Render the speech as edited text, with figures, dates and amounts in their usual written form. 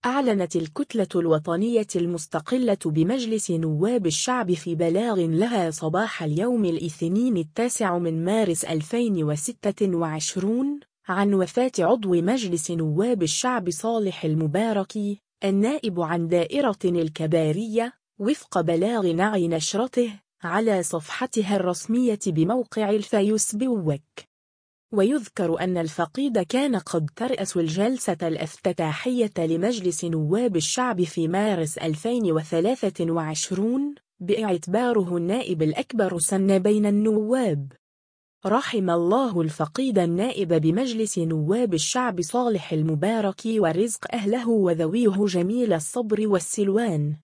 أعلنت الكتلة الوطنية المستقلة بمجلس نواب الشعب في بلاغ لها صباح اليوم الاثنين 9 مارس 2026 عن وفاة عضو مجلس نواب الشعب صالح المباركي النائب عن دائرة الكبارية، وفق بلاغ نعي نشرته على صفحتها الرسمية بموقع الفيسبوك. ويذكر أن الفقيد كان قد ترأس الجلسة الافتتاحية لمجلس نواب الشعب في مارس 2023 باعتباره النائب الأكبر سنا بين النواب. رحم الله الفقيد النائب بمجلس نواب الشعب صالح المباركي ورزق أهله وذويه جميل الصبر والسلوان.